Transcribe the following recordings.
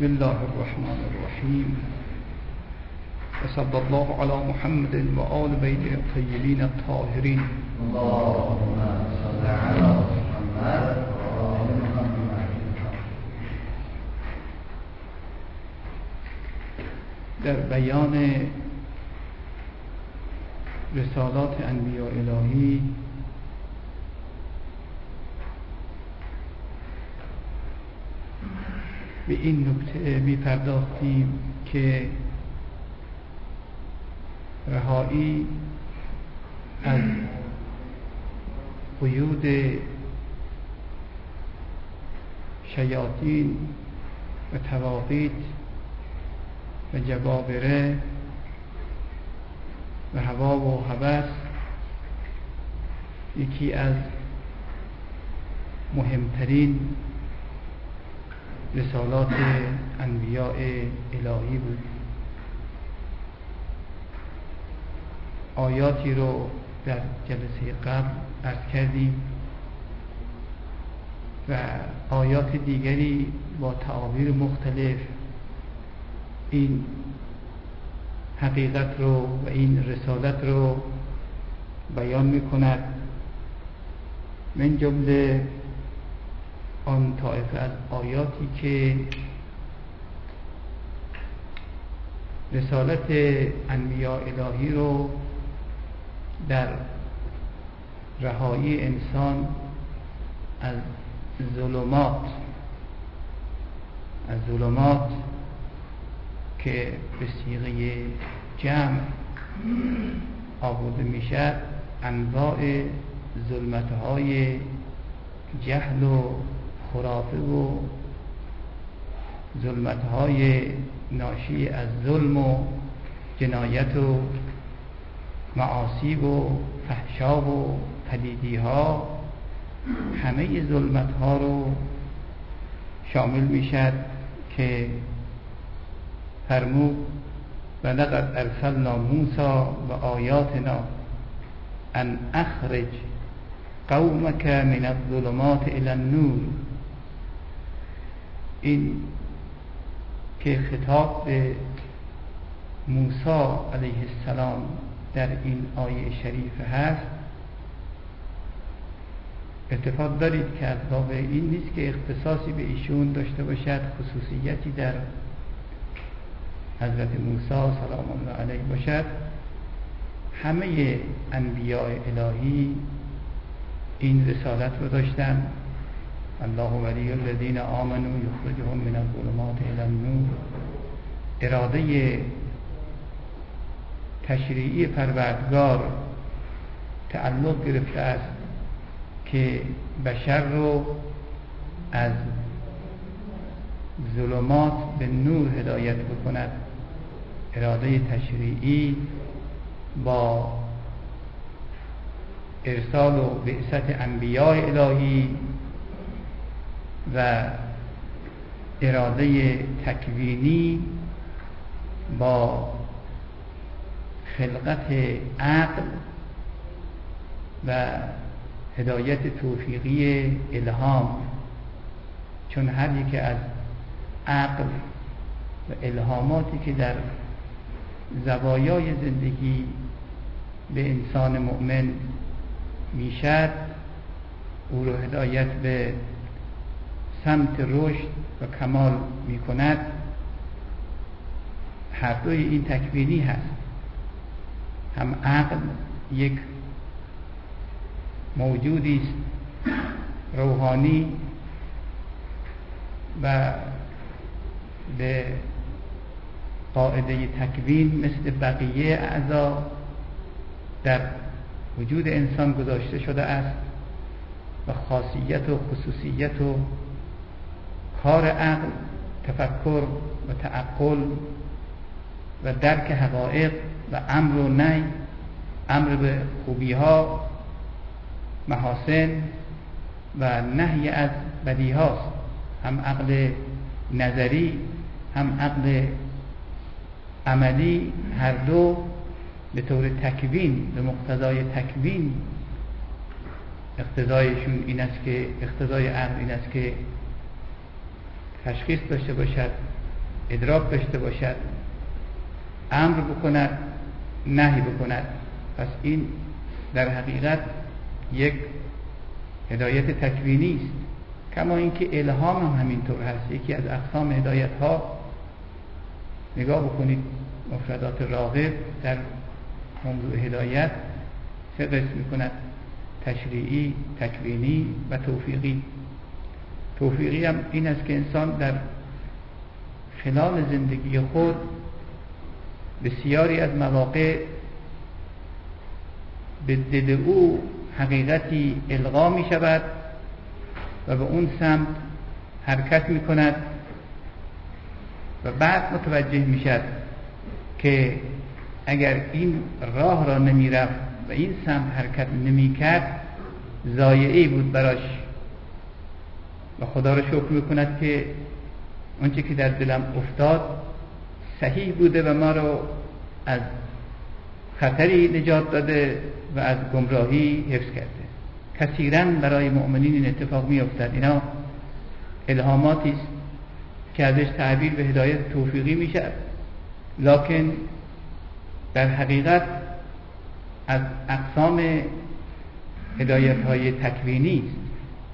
بسم الله الرحمن الرحیم و صلی الله علی محمد و آل بیته الطیبین الطاهرین. اللهم صل علی محمد و آل محمد. در بیان رسالات انبیاء الهی به این نکته می‌پرداختیم که رهایی از قیود شیاطین و طواغیت و جبابره و هوا و هوس یکی از مهمترین رسالات انبیاء الهی بود. آیاتی رو در جلسه قبل عرض کردیم و آیات دیگری با تعابیر مختلف این حقیقت رو و این رسالت رو بیان می‌کند. من جمله آن طایفه از آیاتی که رسالت انبیاء الهی رو در رهایی انسان از ظلمات که به صیغه جمع آورده میشد، انواع ظلمت‌های جهل و خرافه و ظلمت‌های ناشی از ظلم و جنایت و معاصی و فحشا و پلیدی‌ها، همه ظلمت‌ها رو شامل میشد که فرمود و لقد ارسلنا موسی و آیاتنا ان اخرج قومک من الظلمات الی النور. این که خطاب به موسی علیه السلام در این آیه شریف هست، اتفاق دارید که از واقع این نیست که اختصاصی به ایشون داشته باشد، خصوصیتی در حضرت موسی سلام الله علیه باشد. همه انبیاء الهی این رسالت رو داشتن. الله ولی الذین آمنوا یخرجهم من الظلمات الی النور. اراده تشریعی پروردگار تعلق گرفته است که بشر رو از ظلمات به نور هدایت بکند. اراده تشریعی با ارسال و بعثت انبیاء الهی و اراده تکوینی با خلقت عقل و هدایت توفیقی الهام، چون هر یک از عقل و الهاماتی که در زوایای زندگی به انسان مؤمن میشد، او رو هدایت به سمت رشد و کمال میکند. هر دوی این تکوینی هست. هم عقل یک موجودی است روحانی و به قاعده تکوین مثل بقیه اعضا در وجود انسان گذاشته شده است و خاصیت و خصوصیت و کار عقل تفکر و تعقل و درک حقایق و امر و نهی، امر به خوبی ها محاسن و نهی از بدی هاست. هم عقل نظری هم عقل عملی، هر دو به طور تکوین، به مقتضای تکوین اقتضایشون این است که اقتضای عقل این است که تشخیص داشته باشد ادراک داشته باشد، امر بکند، نهی بکند. پس این در حقیقت یک هدایت تکوینی است، کما اینکه الهام هم همینطور هست. یکی از اقسام هدایت ها، نگاه بکنید مفردات راغب در موضوع هدایت 3 قسم میکند: تشریعی، تکوینی و توفیقی. توفیقی هم این است که انسان در خلال زندگی خود بسیاری از مواقع به دل او حقیقتی القا می شود و به اون سمت حرکت می کند و بعد متوجه می شد که اگر این راه را نمی رفت و این سمت حرکت نمی کرد ضایعه‌ای بود براش و خدا را شکر می کند که اونچه که در دلم افتاد صحیح بوده و ما رو از خطری نجات داده و از گمراهی حفظ کرده. کثیراً برای مؤمنین این اتفاق می افتد. اینا الهاماتی است که ازش تعبیر به هدایت توفیقی می شود، لکن در حقیقت از اقسام هدایت های تکوینی است.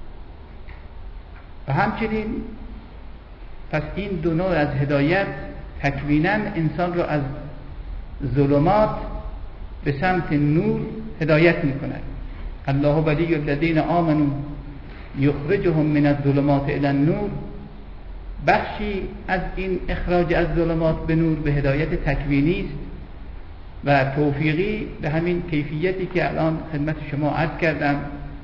و همچنین پس این دو نوع از هدایت تکویناً انسان رو از ظلمات به سمت نور هدایت می کند. الله ولی الذین آمنوا یخرجهم من الظلمات الی النور. بخشی از این اخراج از ظلمات به نور به هدایت تکوینی است و توفیقی به همین کیفیتی که الان خدمت شما عرض کردم.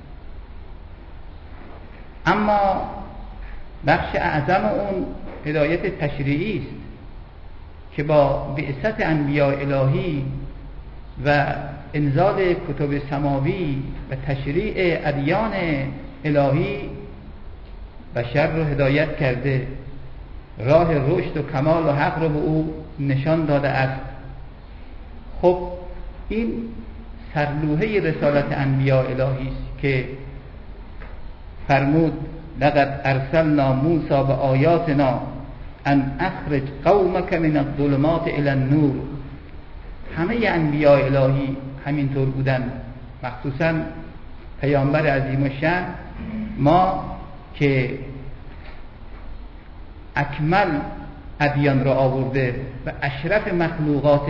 اما بخش اعظم اون هدایت تشریعی است که با بعثت انبیاء الهی و انزال کتب سماوی و تشریع ادیان الهی بشر رو هدایت کرده، راه رشد و کمال و حق رو به او نشان داده است. خب این سرلوحه رسالت انبیاء الهی است که فرمود لقد ارسلنا موسی بآیاتنا ان اخرج قومک من الظلمات الی النور. همه انبیاء الهی همینطور بودن، مخصوصا پیامبر عظیم الشأن ما که اکمل ادیان را آورده و اشرف مخلوقات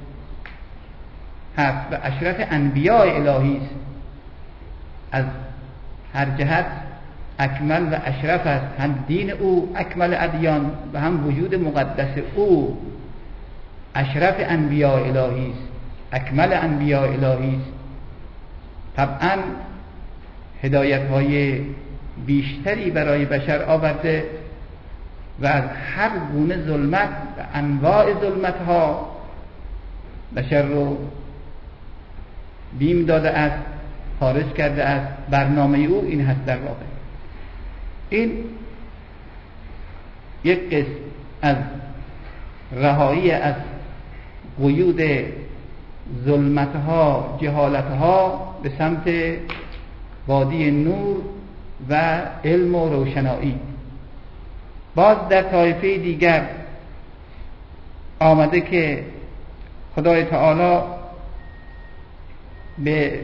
هست و اشرف انبیاء الهی است، از هر جهت اکمل و اشرف است. هم دین او اکمل ادیان و هم وجود مقدس او اشرف انبیاء الهی است، اکمل انبیاء الهی است. طبعا هدایت های بیشتری برای بشر آورده و از هر گونه ظلمت و انواع ظلمت ها بشر رو بیم داده است، خارج کرده است. برنامه او این هست در واقع. این یک قسم از رهایی از قیود ظلمتها، جهالتها به سمت وادی نور و علم و روشنایی. باز در طایفه دیگر آمده که خدای تعالی به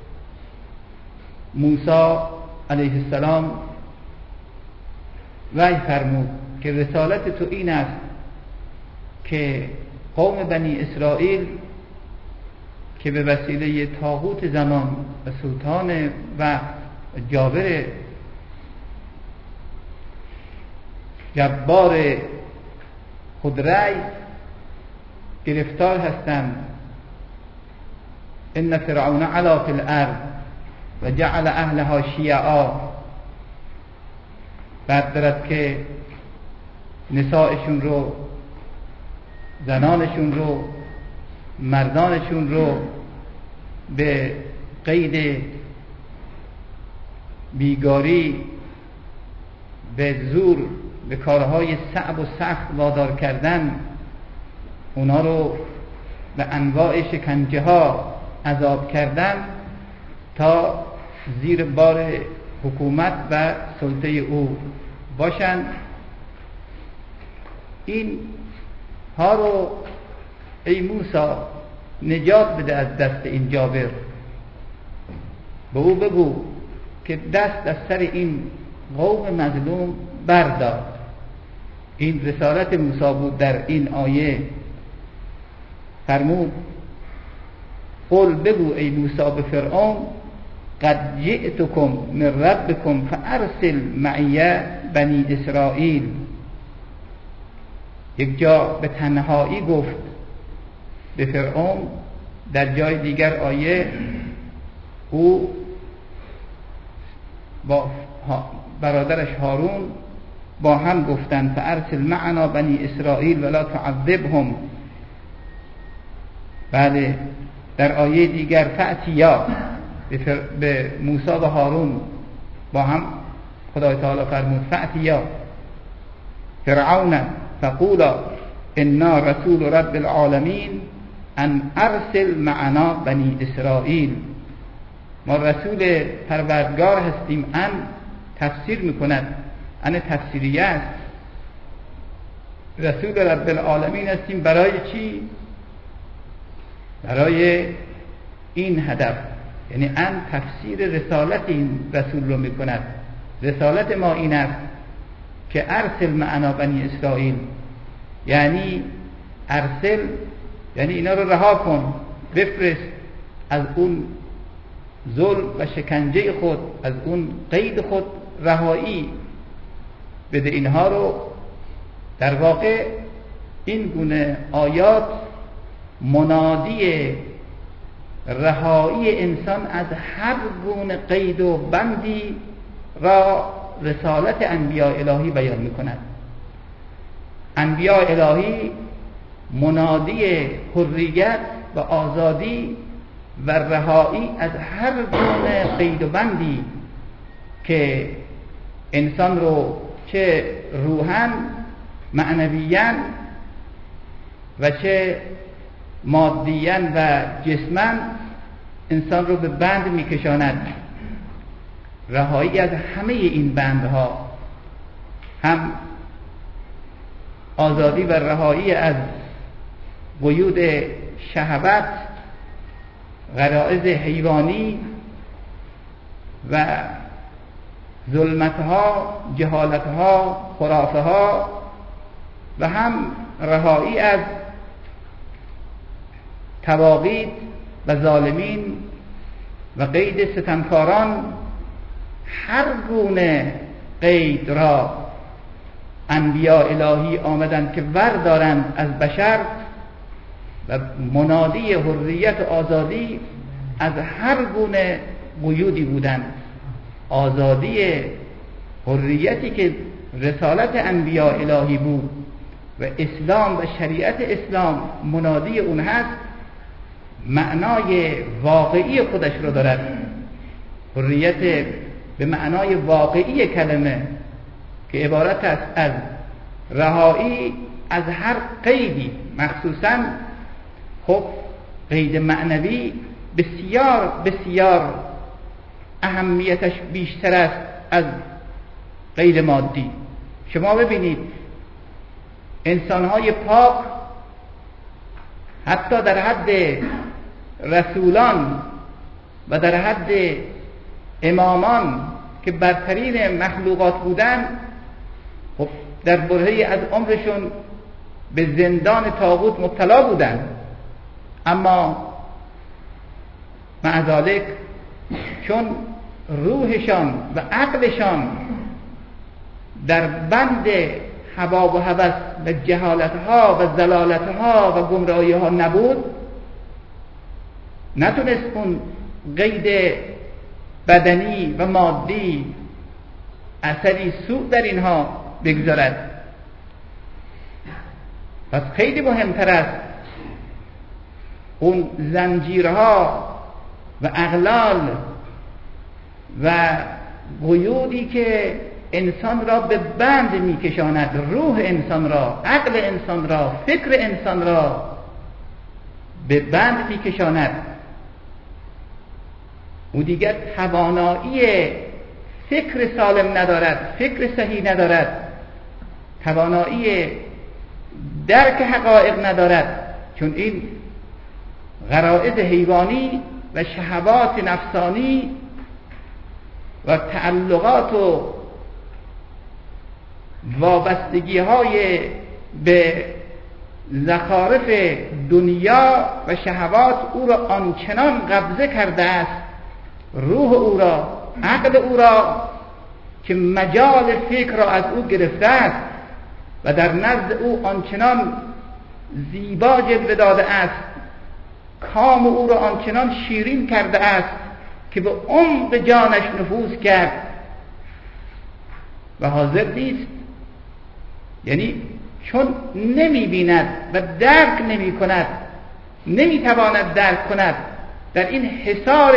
موسی علیه السلام وحی فرمود که رسالت تو این است که قوم بنی اسرائیل که به وسیله طاغوت زمان و سلطان و جابر جبار خودرأی گرفتار هستند. ان فرعون علا فی الارض و جعل اهلها شیعا. بعد دارد که نسائشون رو، زنانشون رو، مردانشون رو به قید بیگاری، به زور، به کارهای صعب و سخت وادار کردن، اونا رو به انواع شکنجه ها عذاب کردن تا زیر بار حکومت و سلطه او باشند. این ها رو ای موسی نجات بده از دست این جابر، به او بگو که دست از سر این قوم مظلوم بردار. این رسالت موسی بود. در این آیه فرمود قل بگو ای موسی به فرعون قد جئتکم من ربکم فارسل معی بنی اسرائیل. یک جا به تنهایی گفت به فرعون، در جای دیگر آیه او با برادرش هارون با هم گفتند فارسل معنا بنی اسرائیل ولا تعذبهم. بله در آیه دیگر فأتیا به موسی و هارون با هم خدای تعالی فرمود فأتیا فرعون فقولا انا رسول رب العالمین ان ارسل معنا بنی اسرائیل. ما رسول پروردگار هستیم. ان تفسیر میکند، ان تفسیریه است. رسول رب العالمین هستیم برای چی؟ برای این هدف. یعنی ان تفسیر رسالت این رسول رو میکند. رسالت ما این است که ارسل معنا بنی اسرائیل، یعنی ارسل یعنی اینا رو رها کن، بفرست از اون ظلم و شکنجه خود، از اون قید خود رهایی بده اینها رو. در واقع این گونه آیات منادی رهایی انسان از هر گونه قید و بندی را رسالت انبیاء الهی بیان می‌کند. انبیاء الهی منادی حریت و آزادی و رهایی از هر گونه قید و بندی که انسان رو چه روحاً، معنویاً و چه مادیاً و جسماً انسان رو به بند میکشاند. رهایی از همه این بندها، هم آزادی و رهایی از قیود شهوت، غرایز حیوانی و ظلمتها، جهالتها، خرافها، و هم رهایی از تواغیت و ظالمین و قید ستمکاران. هر گونه قید را انبیاء الهی آمدند که وردارند از بشر و منادی حریت و آزادی از هر گونه قیودی بودند. آزادی حریتی که رسالت انبیاء الهی بود و اسلام و شریعت اسلام منادی اون هست، معنای واقعی خودش رو دارد. حریت به معنای واقعی کلمه که عبارت است از رهایی از هر قیدی، مخصوصاً خب قید معنوی بسیار بسیار اهمیتش بیشتر است از قید مادی. شما ببینید انسان‌های پاک حتی در حد رسولان و در حد امامان که برترین مخلوقات بودند، خب در برهه‌ای از عمرشون به زندان طاغوت مبتلا بودند، اما مع ذلک چون روحشان و عقلشان در بند هوا و هوس و جهالتها و ضلالتها و گمراهیها نبود، نتونست اون قید بدنی و مادی اثری سوء در اینها بگذارد. پس خیلی مهمتر است اون زنجیرها و اغلال و قیودی که انسان را به بند میکشاند، روح انسان را، عقل انسان را، فکر انسان را به بند میکشاند. او دیگر توانایی فکر سالم ندارد، فکر صحیح ندارد، توانایی درک حقایق ندارد، چون این غرایز حیوانی و شهوات نفسانی و تعلقات و وابستگی های به زخارف دنیا و شهوات او را آنچنان قبضه کرده است، روح او را، عقل او را، که مجال فکر را از او گرفته است و در نزد او آنچنان زیبا جلوه داده است، کام او را آنچنان شیرین کرده است که به عمق جانش نفوذ کرد و حاضر نیست، یعنی چون نمی بیند و درک نمی کند، نمی تواند درک کند، در این حصار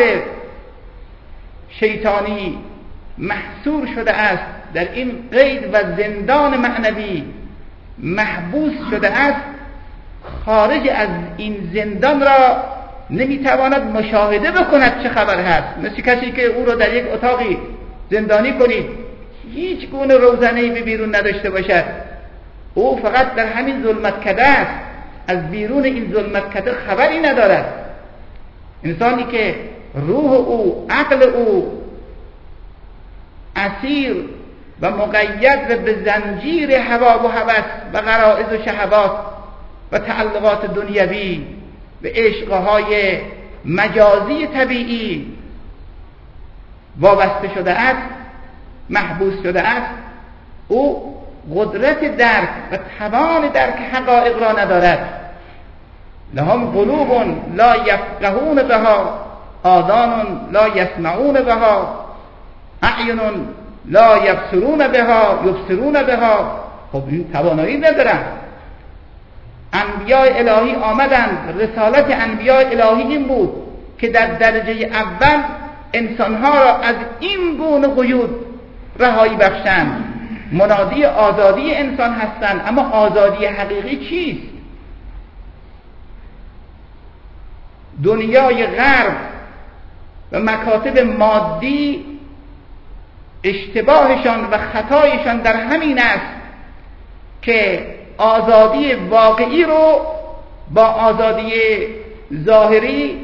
شیطانی محصور شده است، در این قید و زندان معنوی محبوس شده است، خارج از این زندان را نمیتواند مشاهده بکند چه خبر هست. مثل کسی که او را در یک اتاقی زندانی کنید، هیچ گونه روزنه‌ای به بیرون نداشته باشد، او فقط در همین ظلمتکده است، از بیرون این ظلمتکده خبری ندارد. انسانی که روح او، عقل او اسیر و مقید به زنجیر هوا و هوس و غرائز و شهوات و تعلقات دنیوی و عشقهای مجازی طبیعی وابسته شده است، محبوس شده است، او قدرت درک و توان درک حقایق را ندارد. لهم قلوب لا یفقهون بها، آذان لا یسمعون بها، اعین لا یبصرون بها یبصرون بها. خب این توانایی ندارن. انبیاء الهی آمدند، رسالت انبیاء الهی این بود که در درجه اول انسانها را از این گونه قیود رهایی بخشند. منادی آزادی انسان هستند، اما آزادی حقیقی چیست؟ دنیای غرب و مکاتب مادی اشتباهشان و خطایشان در همین است که آزادی واقعی رو با آزادی ظاهری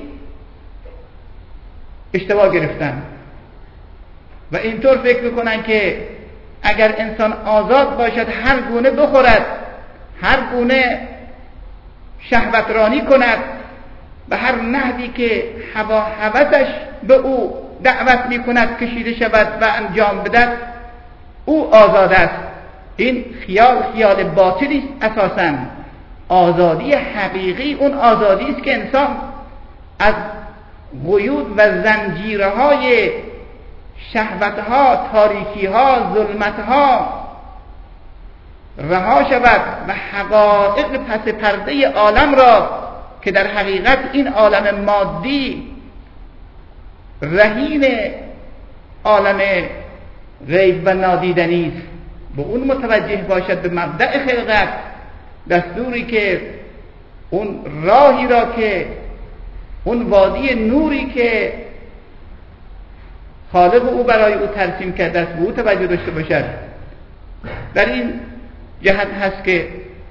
اشتباه گرفتن و اینطور فکر میکنن که اگر انسان آزاد باشد هر گونه بخورد، هر گونه شهوترانی کند، به هر نحوی که هوا هوسش به او دعوت میکند کشیده شود و انجام بدهد، او آزاد است. این خیال باطلی است. اساساً آزادی حقیقی اون آزادی است که انسان از قیود و زنجیرهای شهوتها، تاریکیها، ظلمتها رها شود و حقایق پس پرده عالم را که در حقیقت این عالم مادی رهین عالم غیب و نادیدنی است، به اون متوجه باشد، به مبدأ خلقت، دستوری که اون راهی را که اون وادی نوری که خالق او برای او ترسیم کرده است به او توجه داشته باشد. در این جهت هست که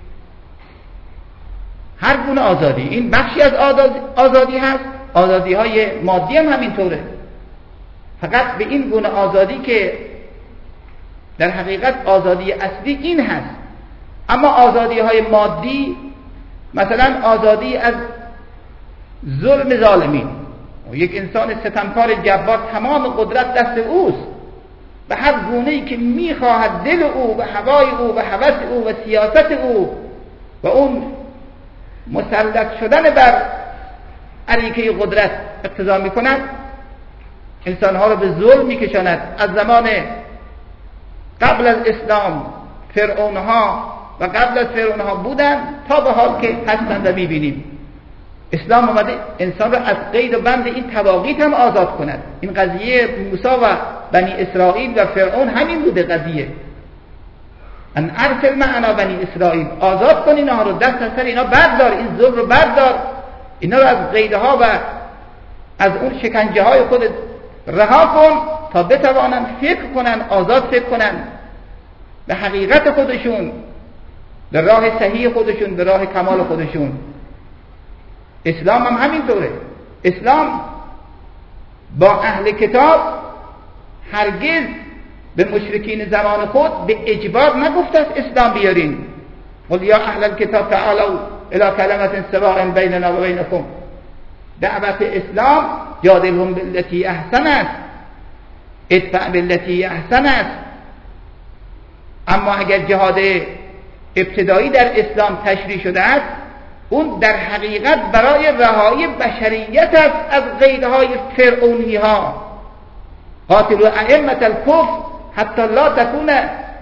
هر گونه آزادی، این بخشی از آزادی هست، آزادی های مادی هم همینطوره، فقط به این گونه آزادی که در حقیقت آزادی اصلی این هست. اما آزادی های مادی، مثلا آزادی از ظلم ظالمین، یک انسان ستمکار جبار تمام قدرت دست اوست، به هر گونه‌ای که میخواهد دل او و هوای او و هوس او و سیاست او و اون مسلط شدن بر اریکه قدرت اقتضا میکند، انسانها را به ظلم میکشاند. از زمان قبل از اسلام فرعونها و قبل از فرعونها بودن تا به حال که هستند و میبینیم. اسلام اومده انسان را از قید و بند این تواقیت هم آزاد کند. این قضیه موسی و بنی اسرائیل و فرعون همین بوده قضیه. ان ارسل معنا بنی اسرائیل، آزاد کن اینها رو، دست از سر اینا بردار، این ظلم رو بردار، اینا رو از قیدها و از اون شکنجه های خودت رها کن تا بتوانند فکر کنن، آزاد فکر کنن، به حقیقت خودشون به راه صحیح خودشون، به راه کمال خودشون. اسلام هم همینطوره. اسلام با اهل کتاب هرگز به مشرکین زمان خود به اجبار نگفت از اسلام بیارین. قل یا اهل الکتاب تعالوا الی کلمة سواء بیننا و بینکم. دعوت اسلام جادلهم بالتی احسن است، ادفع بالتی احسن است. اما اگر جهاد ابتدایی در اسلام تشریع شده است، اون در حقیقت برای رهایی بشریت است از قیدهای فرعونی ها. قاتلوا ائمة الکفر حتی لا تکون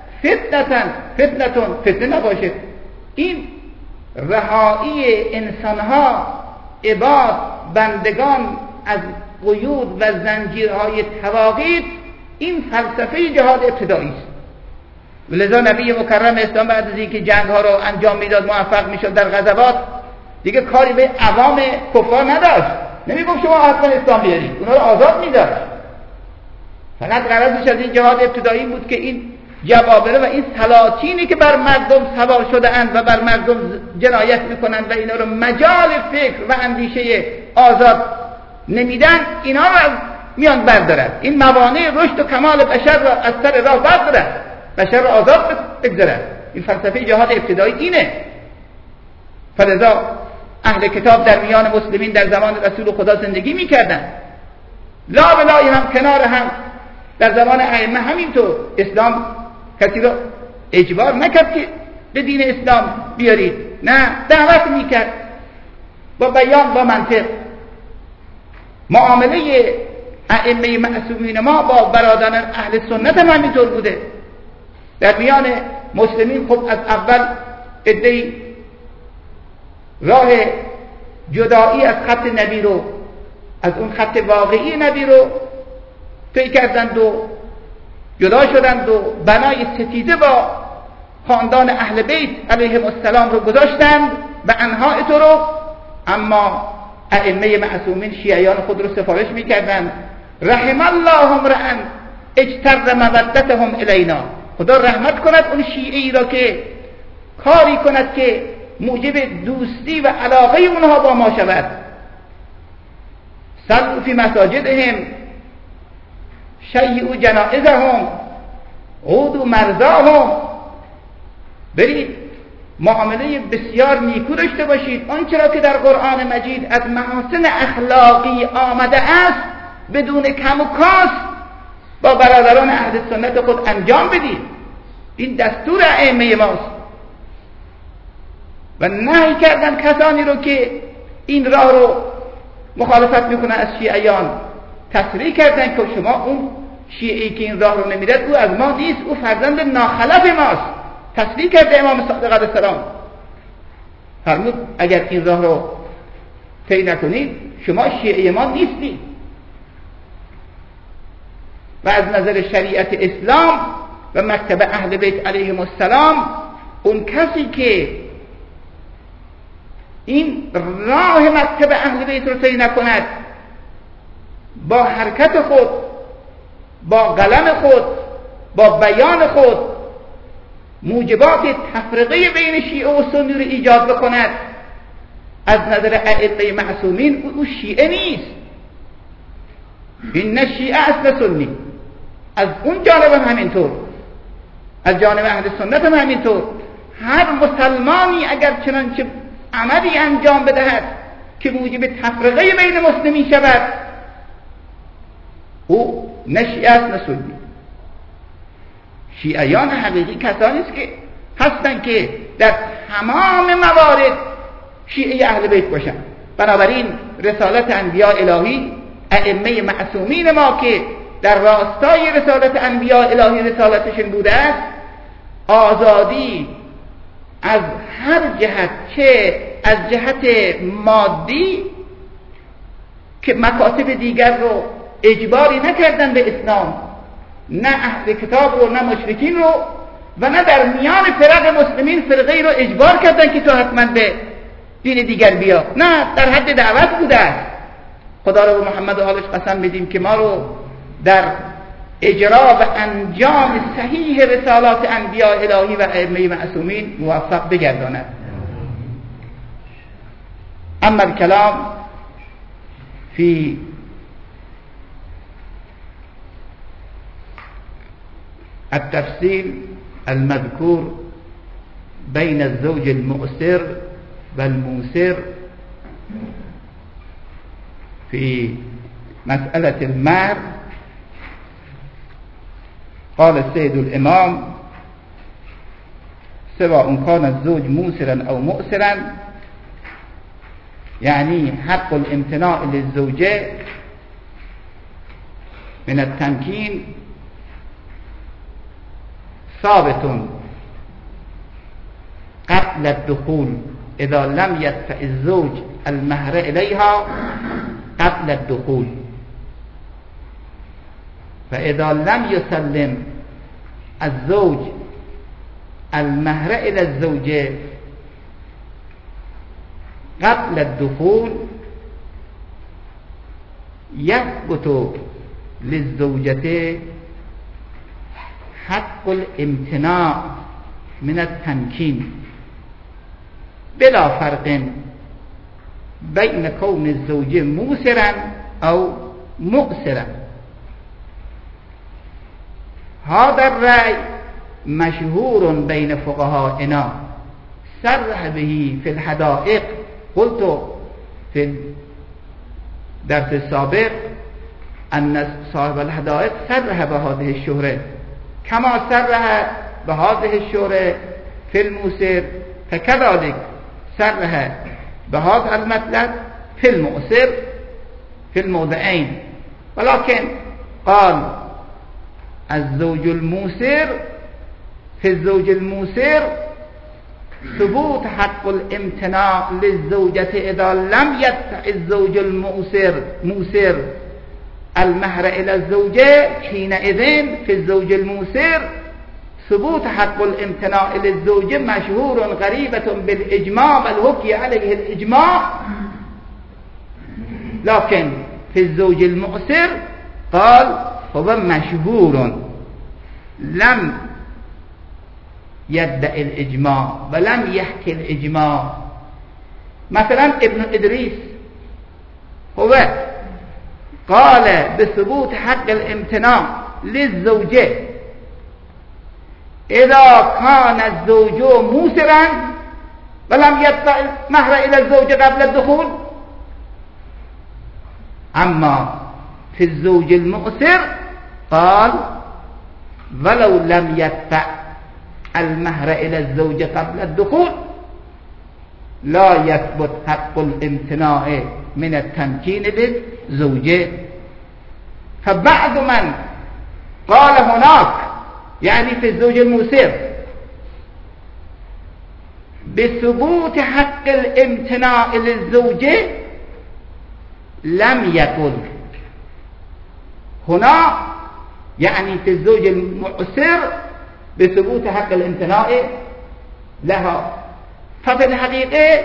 فتنه نباشه. این رهایی انسان ها، عباد، بندگان از قیود و زنجیرهای تواقیت، این فلسفه جهاد ابتدایی است. ولذا نبی مکرم اسلام بعد از اینکه جنگ ها رو انجام میداد، موفق میشد در غزوات، دیگه کاری به عوام کفار نداشت. نمیگفت شما حتما اسلام بیارید، اونا رو آزاد میداشت. فقط غرضش از این جهاد ابتدایی بود که این جبابره و این سلاطینی که بر مردم سوار شده اند و بر مردم جنایت میکنند و اینا رو مجال فکر و اندیشه آزاد نمیدن، اینا رو از میان بردارد. این موانع رشد و کمال بشر را از سر راه بردارد، بشر را آزاد بگذارد. این فلسفه جهاد ابتدایی اینه. فلذا اهل کتاب در میان مسلمین در زمان رسول خدا زندگی میکردن، لا بلای هم کنار هم. در زمان ائمه همینطور. اسلام کسی را اجبار نکرد که به دین اسلام بیارید، نه، دعوت میکرد با بیان، با منطق. معامله ائمه معصومین ما با برادران اهل سنت هم همینطور بوده. در میان مسلمین خب از اول عده‌ای راه جدایی از خط نبی رو، از اون خط واقعی نبی رو طی کردند و جدا شدند و بنای ستیزه با خاندان اهل بیت علیهم السلام رو گذاشتند به انواع طرق. اما ائمه معصومین شیعیان خود رو سفارش میکردند: رحم الله امرئ اجتر مودتهم الینا. خدا رحمت کند اون شیعی را که کاری کند که موجب دوستی و علاقه اونها با ما شود. صلوا فی مساجدهم، شیعوا جنائزهم، عودوا مرضاهم. برید معامله بسیار نیکو داشته باشید. آنچه را که در قرآن مجید از محاسن اخلاقی آمده است بدون کم و کاست با برادران اهل سنت خود انجام بدید. این دستور ائمه ماست. و نهی کردن کسانی رو که این راه رو مخالفت میکنن از شیعیان. تصریح کردن که شما اون شیعی که این راه رو نمیرد او از ما نیست، او فرزند ناخلف ماست. تصریح کرده امام صادق علیه السلام. فرمود اگر این راه رو طی نکنید شما شیعی ما نیستید. و از نظر شریعت اسلام و مکتب اهل بیت علیهم السلام، اون کسی که این راه مکتب اهل بیت رو طی نکند، با حرکت خود، با قلم خود، با بیان خود موجبات تفرقه بین شیعه و سنی رو ایجاد بکند، از نظر ائمه معصومین او شیعه نیست. این نه شیعه است نه سنی. از اون جانب هم همینطور، از جانب اهل سنت هم همینطور. هر مسلمانی اگر چنانچه عملی انجام بدهد که موجب تفرقه بین مسلمین شود، او نه شیعه است نه سنی. شیعیان حقیقی کسانی است که هستند که در تمام موارد شیعه اهل بیت باشند. بنابراین رسالت انبیاء الهی، ائمه معصومین ما که در راستای رسالت انبیاء الهی رسالتشون بوده است، آزادی از هر جهت، چه از جهت مادی که مکاتب دیگر رو اجباری نکردن به اسلام، نه اهل کتاب رو نه مشرکین رو، و نه در میان فرق مسلمین فرقه رو اجبار کردن که تو حتما به دین دیگر بیا. نه، در حد دعوت بوده است. خدا رو و محمد و آلش قسم بدیم که ما رو در اجرا و انجام صحیح رسالات انبیاء الهی و ائمه معصومین موفق بگرداند. اما الكلام في التفصيل المذكور بين الزوج المؤسر والموسر في مسألة المهر، قال السيد الإمام: سواء كان الزوج موسرا أو مؤسرا، يعني حق الامتناع للزوجة من التمكين ثابت قبل الدخول إذا لم يدفع الزوج المهر إليها قبل الدخول، فإذا لم يسلم الزوج المهر إلى الزوجة قبل الدخول يثبت للزوجة حق الامتناع من التمكين بلا فرق بين كون الزوج موسرا أو مؤسرا. هذا الرأي مشهور بين فقهائنا، صرح به في الحدائق. قلت في الدرس السابق أن صاحب الحدائق صرح بهذه الشهرة، كما صرح بهذه الشهرة في الموسر، فكذلك صرح بهذا المطلب في المؤسر في الموضعين، ولكن قال الزوج الموسر في الزوج الموسر ثبوت حق الامتناع للزوجة إذا لم يدفع الزوج الموسر المهر إلى الزوجة. حينئذ في الزوج الموسر ثبوت حق الامتناع للزوجة مشهور غريبة بالإجماع، بل حكي عليه الإجماع. لكن في الزوج المؤسر قال هو مشهور لم يدعي الإجماع ولم يحكي الإجماع. مثلا ابن إدريس هو قال بثبوت حق الامتناع للزوجة إذا كان الزوج موسرا ولم يدفع المهر إلى الزوجة قبل الدخول. أما في الزوج المؤسر قال ولو لم يدفع المهر إلى الزوجة قبل الدخول لا يثبت حق الامتناع من التمكين للزوجة. فبعض من قال هناك يعني في الزوج الموسر بثبوت حق الامتناع للزوجة لم يقل هنا يعني في الزوج المؤسر بثبوت حق الامتناع لها. ففي الحقيقة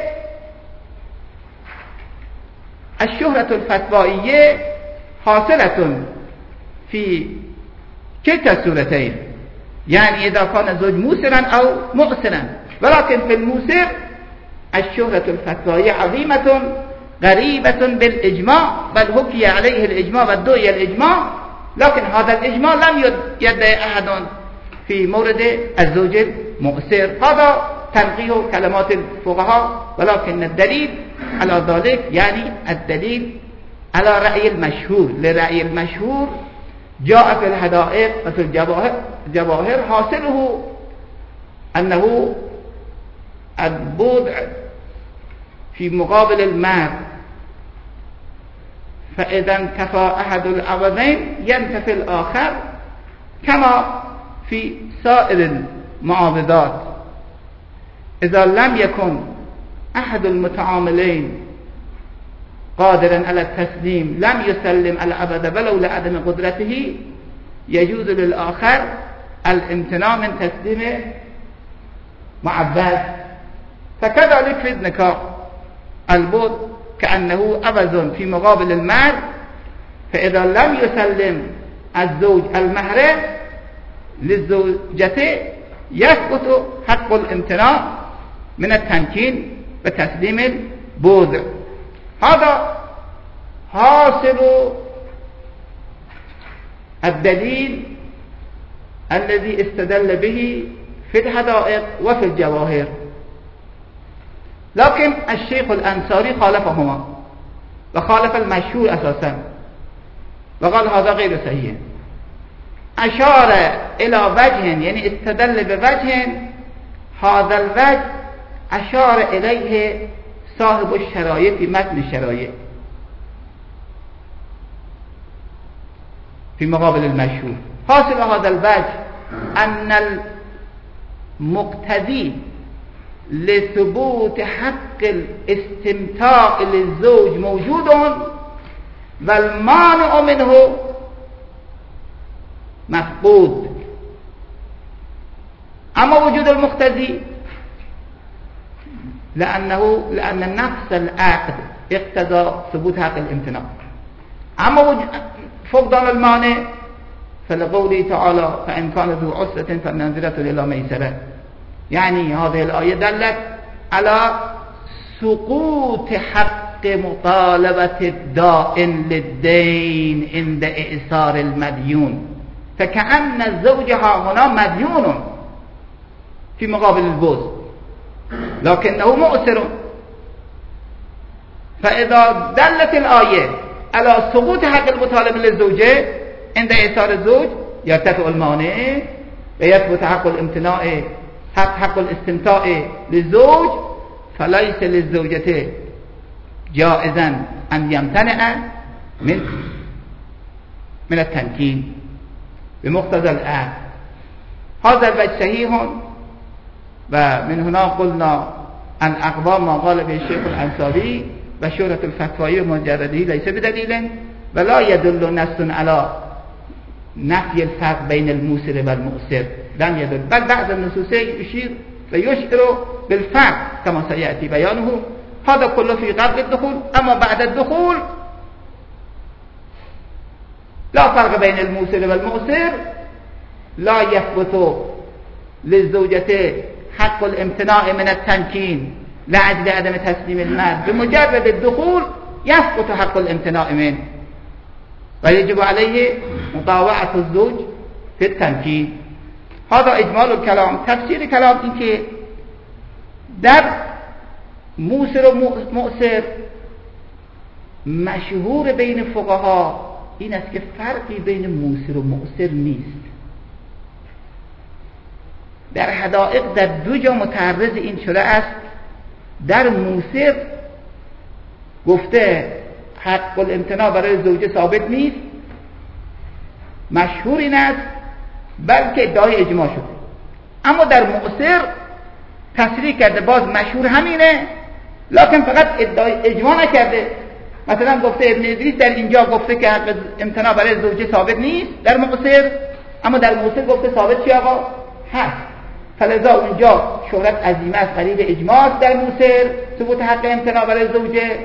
الشهرة الفتوائية حاصلة في كلتا الصورتين، يعني إذا كان الزوج موسرا أو مؤسرا، ولكن في الموسر الشهرة الفتوائية عظيمة غريبة بالإجماع، بل حكي عليه الإجماع وادعي الإجماع. لكن هذا الإجماع لم يدعي أحد في مورد الزوج المؤسر. هذا تنقيه كلمات الفقهاء، ولكن الدليل على ذلك يعني الدليل على رأي المشهور. لرأي المشهور جاء في الحدائق وفي الجواهر حاصله أنه البضع في مقابل المال، فإذا انتفى أحد العوضين ينتفي الآخر، كما في سائر المعاوضات. إذا لم يكن أحد المتعاملين قادرا على التسليم لم يسلم العبد ولو لعدم قدرته، يجوز للآخر الامتناع من تسليم معبد. فكذلك في النكاح البضع كأنه عوض في مقابل المال، فإذا لم يسلم الزوج المهر للزوجة يثبت حق الامتناع من التمكين وتسليم البوضع. هذا حاصل الدليل الذي استدل به في الحدائق وفي الجواهر، لكن الشيخ الأنصاري خالفهما وخالف المشهور أساسا وقال هذا غير صحيح. أشار إلى وجه، يعني استدل بوجه، هذا الوجه أشار إليه صاحب الشرايع في متن الشرايع في مقابل المشهور. حاصل هذا الوجه أن المقتضي لثبوت حق الاستمتاع للزوج موجود والمانع منه مفقود. أما وجود المقتضي لأن نفس العقد اقتضى ثبوت حق الامتناع. أما فقدان المانع فلقوله تعالى فإن كان ذو عسرة فنظرة إلى ميسرة، يعني هذه الآية دلت على سقوط حق مطالبة الدائن للدين عند إئصار المديون، فكأن الزوج هنا مديون في مقابل البوز لكنه مؤسر. فإذا دلت الآية على سقوط حق المطالبة للزوجة عند إئصار الزوج يرتفع المانع ويثبت حق الامتناع حق الاستمتاع للزوج، فليس للزوجة جائزا أن يمتنع من التمكين بمقتضى العقد. هذا الوجه صحيح، ومن هنا قلنا أن أقوام ما قال به الشيخ الأنصاري وشهرة الفتوى مجرده ليس بدليل، ولا يدل نص على نفي الفرق بين الموسر والمؤسر، لم يدل، بل بعض النصوص يشير ويشعر بالفرق كما سيأتي بيانه. هذا كله في قبل الدخول. أما بعد الدخول لا فرق بين الموسر والمؤسر، لا يثبت للزوجة حق الامتناع من التمكين لأجل عدم تسليم المال، بمجرد الدخول يسقط حق الامتناع منه ويجب عليه مطاوعة الزوج في التمكين. هذا إجمال الكلام. تفسير الكلام این که در موسر و مؤسر مشهور بین فقها این است که فرقی بین موسر و مؤسر نیست. در حدائق در دو جا متعرض این شده است. در موسر گفته حق الامتناع برای زوجه ثابت نیست، مشهور این است، بلکه ادعای اجماع شده. اما در مؤسر تصریح کرده باز مشهور همینه، لکن فقط ادعای اجماع نکرده. مثلا گفته ابن ادریس در اینجا گفته که حق امتناع برای زوجه ثابت نیست در مؤسر، اما در مؤسر گفته ثابت چی آقا؟ هست. فلذا اونجا شهرت عظیمه از قریب اجماع در مؤسر ثبوت حق امتناع برای زوجه.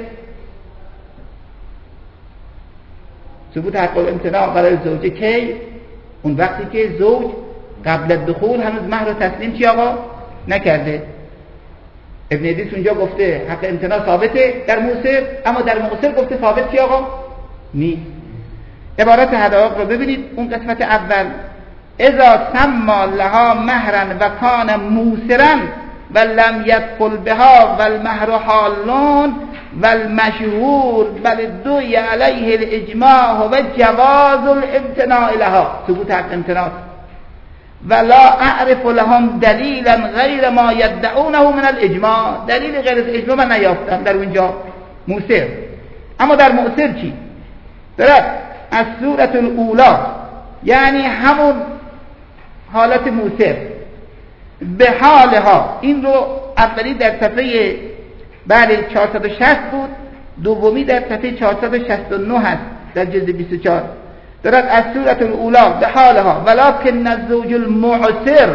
ثبوت حق امتناع برای زوجه کی؟ اون وقتی که زوج قبل الدخول هنوز مهر رو تسلیم چی آقا؟ نکرده. ابن ادریس اونجا گفته حق امتناع ثابته در مؤسر، اما در مؤسر گفته ثابت چی آقا؟ نیست. عبارت حدائق رو ببینید. اون قسمت اول اذا سما لها مهرا و کان موسرا و لم يدخل بها و المهر حالون و المشهور بل دوی علیه الاجماع و جواز الامتناع لها، ثبوت حق امتناع. ولا اعرف لهم دلیلا غیر ما يدعونه من الاجماع، دلیل غیر از اجماع من نیافتم در اونجا موسر. اما در مؤسر چی؟ درست از صورت الاولا، یعنی همون حالت موسر به حالها. این رو اولی در صفحه بعد 460 بود، دومی در صفحه 469 هست در جلد 24. درست از صورت الاولا به حالها ولکن الزوج المعسر،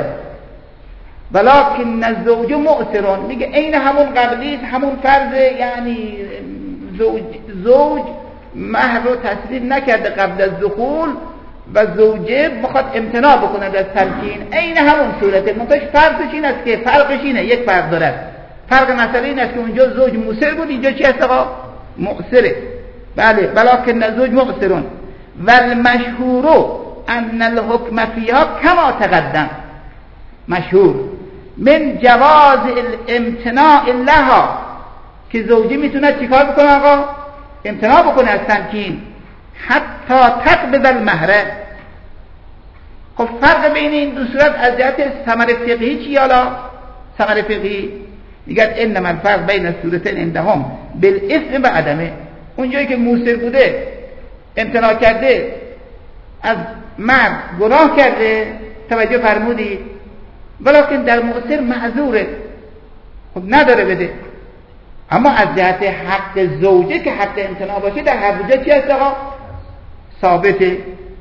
ولکن الزوج مؤسرون، میگه این همون قبلی همون فرض، یعنی زوج مهر رو تسلیم نکرده قبل از دخول و زوجه بخواد امتناع بکنه از تمکین، عین همون صورته. منتهش فرقش این است که فرقش اینه، یک فرق داره. فرق مسئله این است که اونجا زوج موسر بود، اینجا چی است آقا؟ مؤثره. بله، ولکن الزوج مؤثرون و المشهور ان الحکم فیها کما تقدم. مشهور من جواز الامتناع لها، که زوجی میتونه چیکار بکنه آقا؟ امتناع بکنه از تمکین حتی تقبض المهر. خب فرق بین این دو صورت از جهت ثمر فقهی چی؟ حالا ثمر فقهی میگن انما الفرق بین الصورتين عندهم بالاثم و عدمه. اونجایی که موسر بوده امتناع کرده از مرد، گناه کرده، توجه فرمودید، ولکن در مؤثر معذوره، خب نداره بده. اما از جهت حق زوجه که حق امتناع باشه در هر دو جا چی هست آقا؟ ثابته.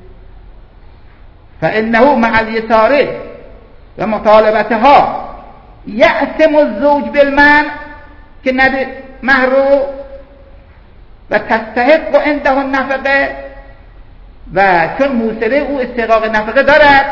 فانه مع الیساره و مطالبتها یأثم الزوج بالمنع، که نده مهر رو، و تستحق عنده النفقه، و چون موسره او استحقاق نفقه دارد،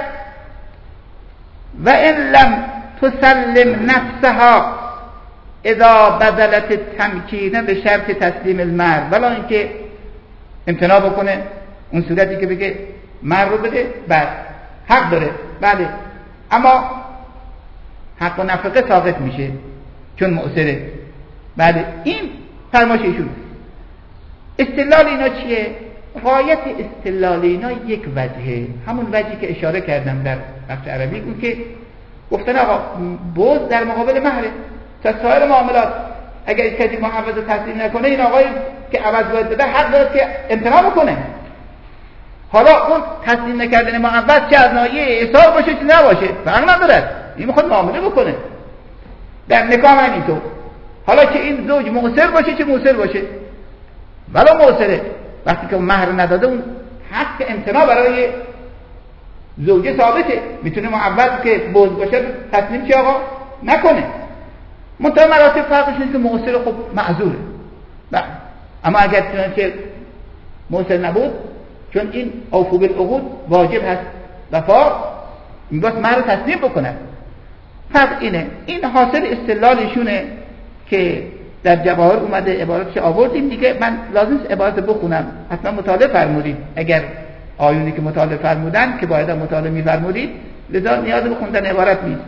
و ان لم تسلم نفسها اذا بذلت التمکین به شرط تسلیم المهر، ولی اینکه امتناع بکنه اون صورتی که بگه مهر رو بده، بعد حق داره، بله، اما حق و نفقه ساقط میشه چون مؤثره. بله، این فرمایش ایشون. استدلال اینا چیه؟ غایت استدلال اینا یک وجهه، همون وجهی که اشاره کردم در بخش عربی، اون که گفتن آقا بوز در مقابل مهره. تا سایر معاملات اگر کسی معوض تسلیم نکنه، این آقایی که عوض باید بده حق داره که امتناع بکنه. حالا اون تسلیم نکردن معوض چه از ناحیه احصار باشه چه نباشه فرق نداره، این میخواد معامله بکنه. در نکاح هم اینطور. حالا که این زوج مؤثر باشه چه مؤثر باشه، ولی مؤثره، وقتی که مهر نداده اون حق امتناع برای زوجه ثابته، میتونه معوض که بوز باشه تسلیم چه آقا نکنه. منتها مراتب فرقش نیست که مؤثر خب معذوره. اما اگر چنانچه مؤثر نبود، چون این اوفو بالعقود واجب هست وفا، میگوست مهر تسلیم بکنه. فرق اینه. این حاصل استدلالشونه که در جواهر اومده، عبارتش آوردیم دیگه. من لازم عبارت بخونم، حتما مطالعه فرمودید. اگر آیونی که مطالعه فرمودن که باید مطالعه می‌فرمودید، لذا نیاز به خوندن عبارت نیست.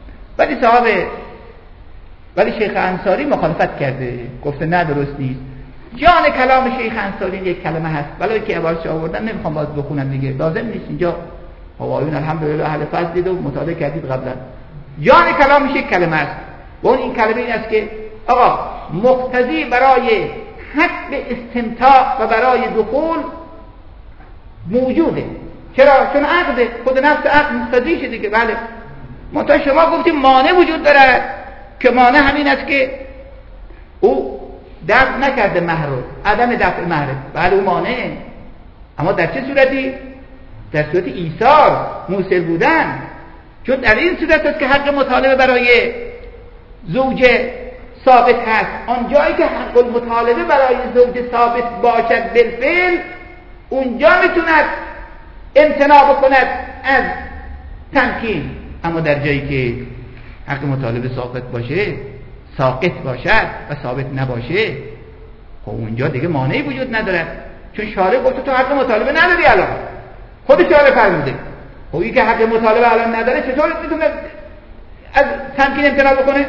ولی شیخ انصاری مخالفت کرده، گفته نه درست نیست. جان کلام شیخ انصاری یک کلمه هست، ولی که عبارتش آوردن نمیخوام باز بخونم دیگه، لازم نیست. اینجا آیون الحمدلله اهل فضل دید و مطالعه کردید قبلا. جان کلامش یک کلمه است و اون این کلمه این است که آقا مقتضی برای حق به استمتاع و برای دخول موجوده. چرا؟ چون عقده، خود نفس عقد مقتضی شده دیگه. بله، منتها شما گفتیم مانع وجود داره، که مانع همین است که او دفع نکرده مهر رو، عدم دفع مهر. بله اون مانعه، اما در چه صورتی؟ در صورت ایثار، موثر بودن. چون در این صورت است که حق مطالبه برای زوجه ثابت هست. آن جایی که حق المطالبه برای زوجه ثابت باشد بالفعل، اونجا میتوند امتناع بکند از تمکین. اما در جایی که حق مطالبه ساقط باشد و ثابت نباشه، خب اونجا دیگه مانعی وجود ندارد. چون شارع گفته تو حق مطالبه نداری، الان خود شارع فرموده. خب این که حق مطالبه الان نداره، چطور میتونه از تمکین امتناع بکنه؟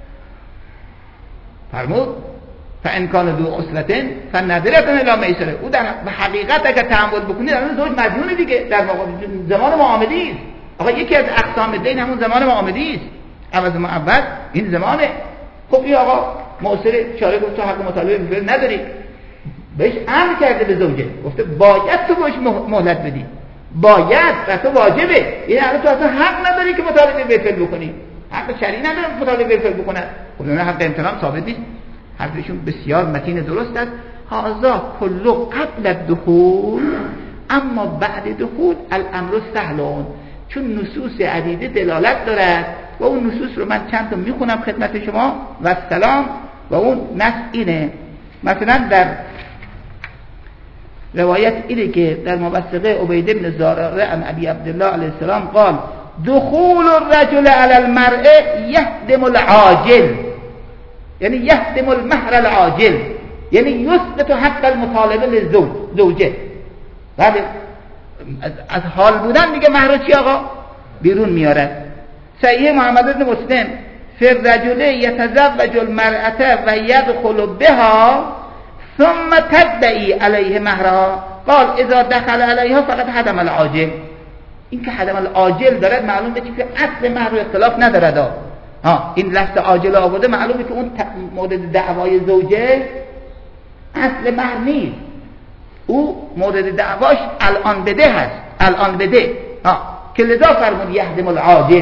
فرمود فان کان ذو عسرة فنظرة الی میسره. او در حقیقت اگر تحمل بکنه، در اون زوج مجنون دیگه، در زمان معامله است. آقا یکی از اقسام دین همون زمان معامله است، عوض معوض این زمانه. خب این آقا معسره، شارع گفت تو حق مطالبه بالفعل نداری، بهش امر کرده به زوجه، گفته باید تو بهش مهلت بدی، باید، و تو واجبه. این الان تو اصلا حق نداری که مطالبه بالفعل بکنی، حق شرعی نداره مطالبه بالفعل بکنه. خب اون حق امتناع ثابت نیست. حرفشون بسیار متین درست است. هذا کله قبل الدخول، اما بعد دخول الامر سهل، چون نصوص عدیده دلالت دارد و اون نصوص رو من چند تا میخونم خدمت شما و سلام. و اون نص اینه، مثلا در روایت اینه که در موثقه عبید بن زراره عن ابی عبدالله علیه السلام قال دخول الرجل على المرأة يهدم العاجل، یعنی یهدم المهر العاجل، یعنی یثبت حق المطالبه للزوجه. بعد از حال بودن میگه مهر چی آقا بیرون میارد. صحیح محمد بن مسلم فی الرجل یتزوج المرأة و یدخل بها ثم تدعی علیه مهرها قال اذا دخل علیها فقط حدم العاجل. این که حدم العاجل دارد معلوم میشه که اصل مهر اختلاف ندارد. این لفظ عاجل آورده معلومه که اون مورد دعوای زوجه اصل مهر نیست، او مورد دعواش الان بده هست، الان بده که لذا فرمود یهدم العاجل.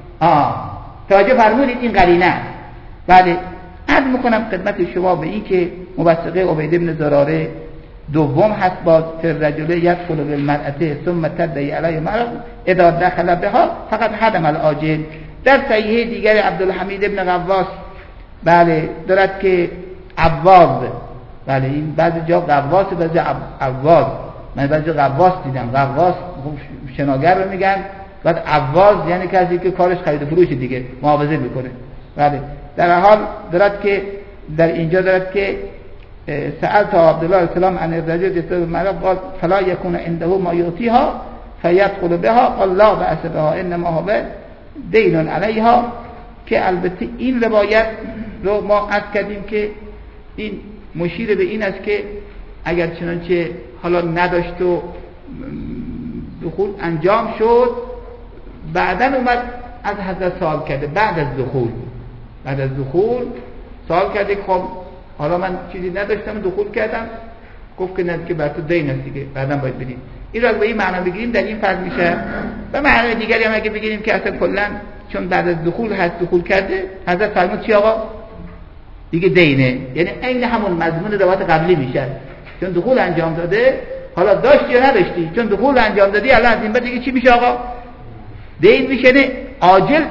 توجه فرمودید این قرینه. بله عرض میکنم خدمت شما به این که موثقه عبید بن زراره دوم هست باز فی الرجل یدخل بالمرأة ثم تدعی علیه مهر اذا دخل بها فقط حدم العاجل. در صحیح دیگر عبدالحمید ابن غواص بله دارد که عواض، بله این بعضی جا غواص بعضی عواض، من بعضی غواص دیدم، غواص شناگر رو میگن، بعد عواض یعنی کسی که کارش خرید و فروش دیگه محافظه میکنه. بله در حال دارد که در اینجا دارد که سألت عبدالله علیه السلام عن الرجل یدخل بالمرأة قال فلا یکون عنده ما یعطیها فیدخل بها قال لا بأس بها انما هو دین علیها. که البته این روایت رو ما عرض کردیم که این مشیر به این است که اگر چنانچه حالا نداشت و دخول انجام شد بعداً اومد از حضرت سوال کرده، بعد از دخول سوال کرده خب حالا من چیزی نداشتم دخول کردم، گفت که نه که بر تو دین است دیگه بعداً باید بدیم. این را به این معنا بگیریم در این فرض میشه. به معنای دیگری هم اگه بگیریم که اصلا کلا چون بعد از دخول هست دخول کرده حضرت فرمود چی آقا دیگه دینه، یعنی عین همون مضمون روایت قبلی میشه. چون دخول انجام داده حالا داشتی یا نداشتی، چون دخول انجام دادی الان از این بعد دیگه چی میشه آقا دین میشه. نه عاجل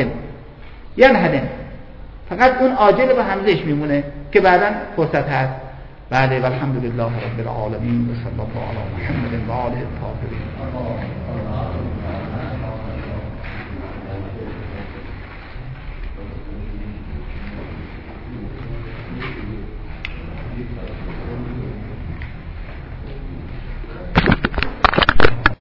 یهدم فقط اون عاجل به همزش میمونه که بعداً فرصت هست. بله والحمدلله رب العالمین و صلی الله علی محمد و آله الطاهرین.